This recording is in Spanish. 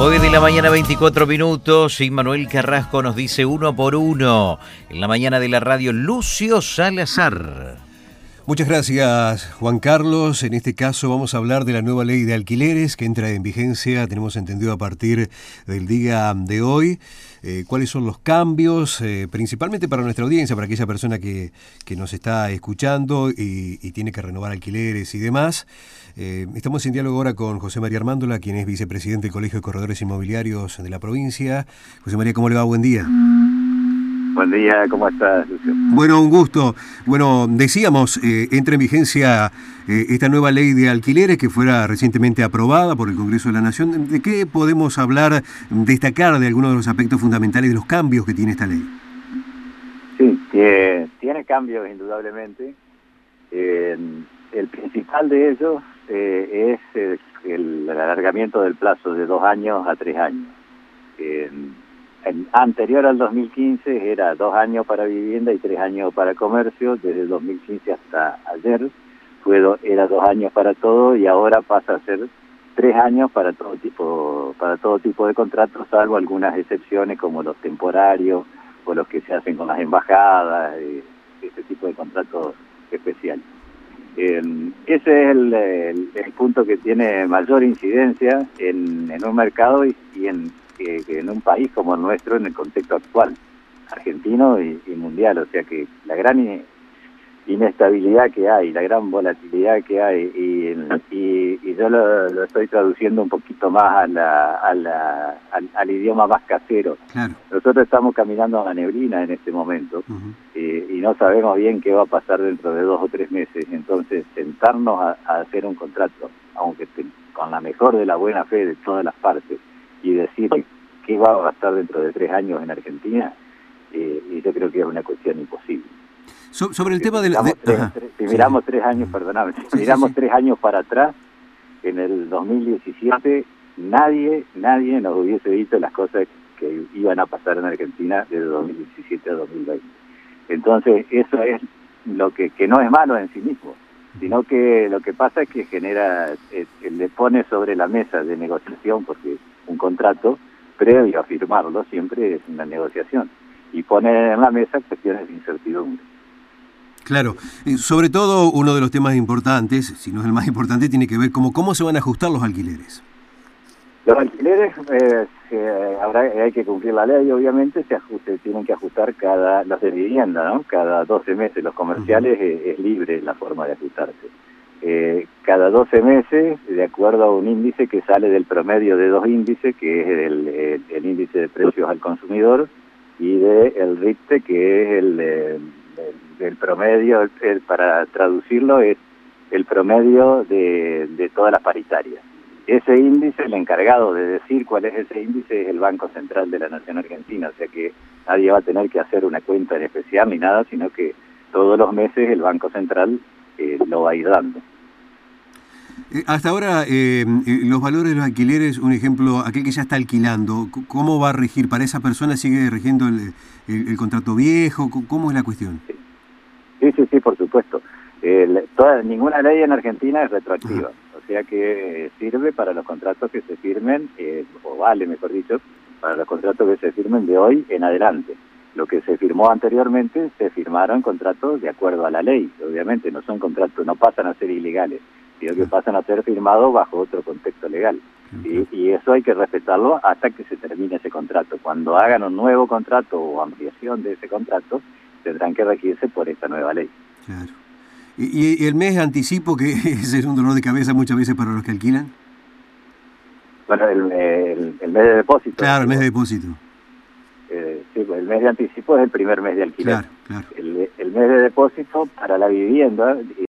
9 de la mañana, 24 minutos, y Manuel Carrasco nos dice uno por uno. En la mañana de la radio, Lucio Salazar. Muchas gracias, Juan Carlos. En este caso vamos a hablar de la nueva ley de alquileres que entra en vigencia, tenemos entendido, a partir del día de hoy. ¿Cuáles son los cambios? Principalmente para nuestra audiencia, para aquella persona que nos está escuchando y tiene que renovar alquileres y demás. Estamos en diálogo ahora con José María Armándola, quien es vicepresidente del Colegio de Corredores Inmobiliarios de la provincia. José María, ¿cómo le va? Buen día. Buen día, ¿cómo estás, Lucio? Bueno, un gusto. Bueno, decíamos, entra en vigencia esta nueva ley de alquileres que fuera recientemente aprobada por el Congreso de la Nación. ¿De qué podemos hablar, destacar de algunos de los aspectos fundamentales de los cambios que tiene esta ley? Sí, tiene cambios indudablemente. El principal de ellos es el alargamiento del plazo de 2 años a 3 años. Anterior al 2015 era 2 años para vivienda y 3 años para comercio. Desde el 2015 hasta ayer era 2 años para todo, y ahora pasa a ser 3 años para todo tipo de contratos, salvo algunas excepciones como los temporarios o los que se hacen con las embajadas, este tipo de contratos especiales. Ese es el punto que tiene mayor incidencia en un mercado y en un país como el nuestro, en el contexto actual, argentino y mundial. O sea que la gran inestabilidad que hay, la gran volatilidad que hay, y yo lo estoy traduciendo un poquito más al idioma más casero. Claro. Nosotros estamos caminando a la neblina en este momento. Y no sabemos bien qué va a pasar dentro de 2 o 3 meses. Entonces, sentarnos a hacer un contrato, aunque con la mejor de la buena fe de todas las partes, y decir qué va a pasar dentro de 3 años en Argentina, y yo creo que es una cuestión imposible. Sobre el tema de si miramos 3 años, perdóname, si miramos 3 años para atrás, en el 2017, nadie nos hubiese dicho las cosas que iban a pasar en Argentina desde 2017 a 2020. Entonces, eso es lo que no es malo en sí mismo, sino que lo que pasa es que le pone sobre la mesa de negociación, porque un contrato previo a firmarlo siempre es una negociación, y pone en la mesa cuestiones de incertidumbre. Claro, sobre todo uno de los temas importantes, si no es el más importante, tiene que ver cómo se van a ajustar los alquileres. Los alquileres, hay que cumplir la ley, obviamente, tienen que ajustar los de vivienda, ¿no? Cada 12 meses. Los comerciales es libre la forma de ajustarse. Cada 12 meses, de acuerdo a un índice que sale del promedio de 2 índices, que es el índice de precios al consumidor, y el RIPTE, que es el promedio, para traducirlo, es el promedio de todas las paritarias. Ese índice, el encargado de decir cuál es ese índice, es el Banco Central de la Nación Argentina. O sea que nadie va a tener que hacer una cuenta en especial ni nada, sino que todos los meses el Banco Central lo va a ir dando. Hasta ahora, los valores de los alquileres, un ejemplo, aquel que ya está alquilando, ¿cómo va a regir? ¿Para esa persona sigue rigiendo el contrato viejo? ¿Cómo es la cuestión? Sí, por supuesto. Ninguna ley en Argentina es retroactiva. Ajá. O sea que sirve para los contratos que se firmen, o vale, mejor dicho, para los contratos que se firmen de hoy en adelante. Lo que se firmó anteriormente, se firmaron contratos de acuerdo a la ley. Obviamente no son contratos, no pasan a ser ilegales, sino que pasan a ser firmados bajo otro contexto legal. Y eso hay que respetarlo hasta que se termine ese contrato. Cuando hagan un nuevo contrato o ampliación de ese contrato, tendrán que regirse por esta nueva ley. Claro. ¿Y el mes de anticipo, que es un dolor de cabeza muchas veces para los que alquilan? Bueno, el mes de depósito. Claro, el mes de depósito. Sí, pues el mes de anticipo es el primer mes de alquiler. Claro. El mes de depósito para la vivienda